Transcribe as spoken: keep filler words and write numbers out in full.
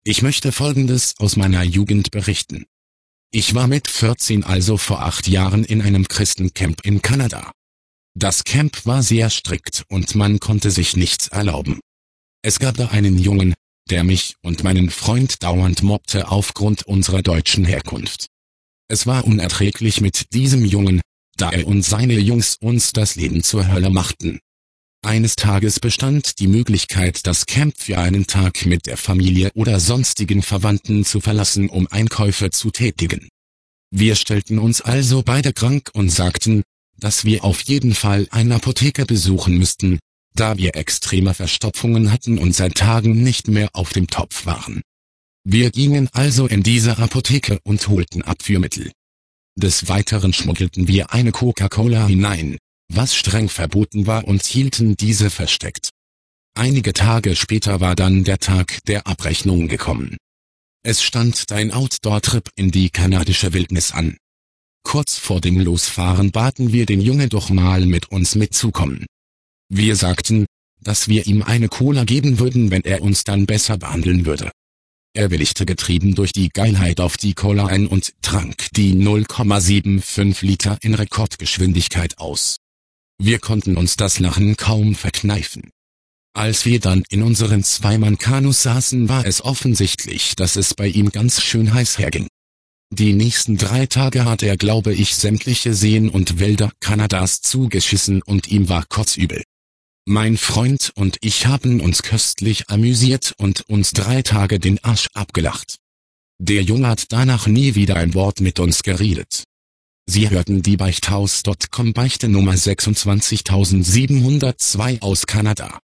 Ich möchte Folgendes aus meiner Jugend berichten. Ich war mit vierzehn, also vor acht Jahren, in einem Christencamp in Kanada. Das Camp war sehr strikt und man konnte sich nichts erlauben. Es gab da einen Jungen, der mich und meinen Freund dauernd mobbte aufgrund unserer deutschen Herkunft. Es war unerträglich mit diesem Jungen, da er und seine Jungs uns das Leben zur Hölle machten. Eines Tages bestand die Möglichkeit, das Camp für einen Tag mit der Familie oder sonstigen Verwandten zu verlassen, um Einkäufe zu tätigen. Wir stellten uns also beide krank und sagten, dass wir auf jeden Fall eine Apotheke besuchen müssten, da wir extreme Verstopfungen hatten und seit Tagen nicht mehr auf dem Topf waren. Wir gingen also in diese Apotheke und holten Abführmittel. Des Weiteren schmuggelten wir eine Coca-Cola hinein, was streng verboten war, und hielten diese versteckt. Einige Tage später war dann der Tag der Abrechnung gekommen. Es stand ein Outdoor-Trip in die kanadische Wildnis an. Kurz vor dem Losfahren baten wir den Jungen doch mal mit uns mitzukommen. Wir sagten, dass wir ihm eine Cola geben würden, wenn er uns dann besser behandeln würde. Er willigte getrieben durch die Geilheit auf die Cola ein und trank die null Komma fünfundsiebzig Liter in Rekordgeschwindigkeit aus. Wir konnten uns das Lachen kaum verkneifen. Als wir dann in unseren Zweimann-Kanus saßen, war es offensichtlich, dass es bei ihm ganz schön heiß herging. Die nächsten drei Tage hat er, glaube ich, sämtliche Seen und Wälder Kanadas zugeschissen und ihm war kotzübel. Mein Freund und ich haben uns köstlich amüsiert und uns drei Tage den Arsch abgelacht. Der Junge hat danach nie wieder ein Wort mit uns geredet. Sie hörten die Beichthaus Punkt com Beichte Nummer sechsundzwanzigtausendsiebenhundertzwei aus Kanada.